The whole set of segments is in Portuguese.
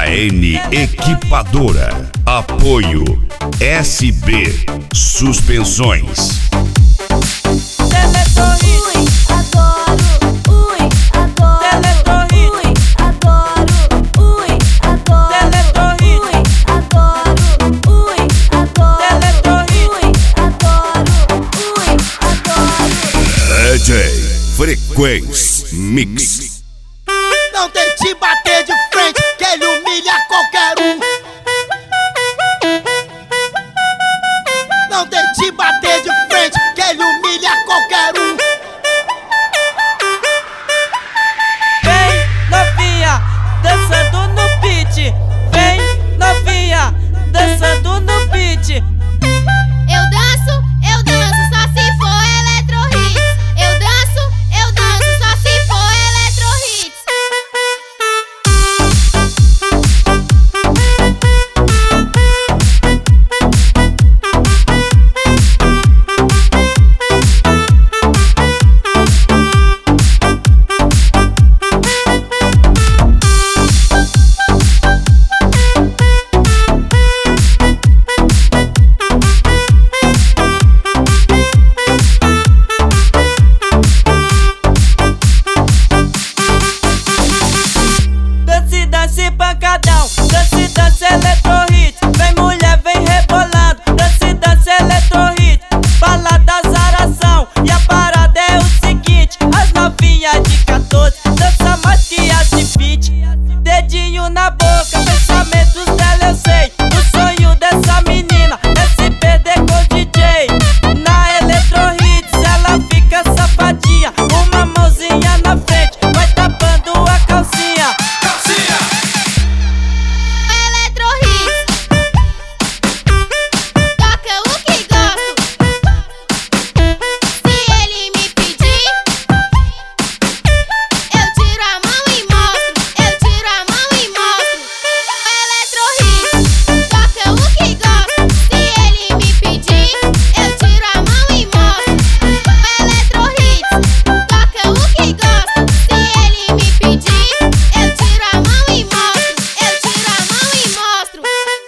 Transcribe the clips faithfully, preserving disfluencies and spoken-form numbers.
N Equipadora. Apoio S B Suspensões. Ui, adoro, ui, adoro, ui, adoro, ui, adoro, ui, adoro, ui, adoro, ui, adoro, ui, adoro. D J Frequência Mix. Não tente bater de frente, que ele humilha qualquer um. Não tente bater de frente, que ele humilha qualquer um. Vem novinha, dançando no beat. Vem novinha, dançando no beat. Eu danço, eu danço só se for eletro hits. Eu danço, eu danço só se for eletro hits. Dance, dance, pancadão. Dance, dance, eletro hits. Vem mulher, vem rebolando. Dance, dance, eletro hits. Balada, zaração. E a parada é o seguinte: as novinhas de quatorze dança mais que as de vinte. Dedinho na boca, pensamentos dela eu sei. O sonho dessa menina é se perder com o D J. Na eletro hits ela fica safadinha. Uma mãozinha na frente, vai tapando a calcinha. Eletro hits. Toca o que gosto. Se ele me pedir, eu tiro a mão e mostro. Eu tiro a mão e mostro. Eletro hits. Toca o que gosto. Se ele me pedir, eu tiro a mão e mostro. Eletro hits. Toca o que gosto. Se ele me pedir, eu tiro a mão e mostro. Eu tiro a mão e mostro.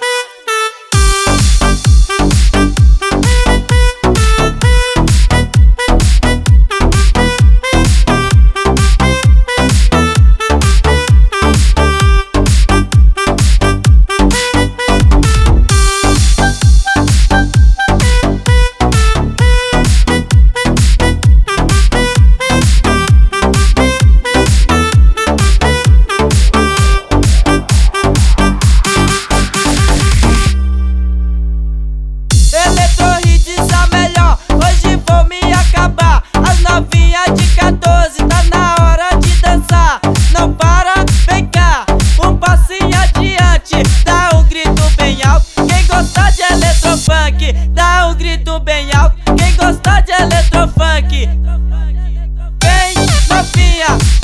Eletro hits a melhor, hoje vou me acabar. As novinhas de quatorze, tá na hora de dançar. Não para, vem cá, um passinho adiante. Dá um grito bem alto, quem gosta de eletrofunk. Dá um grito bem alto, quem gosta de eletrofunk. Vem novinha,